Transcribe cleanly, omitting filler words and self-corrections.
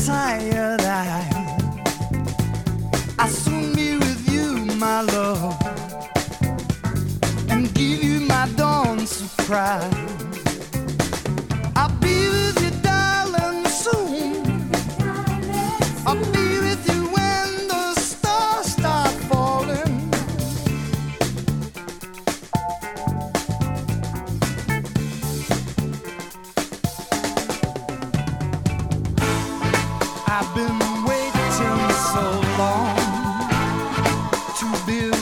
tired eye. I'll soon be with you, my love, and give you my dawn surprise.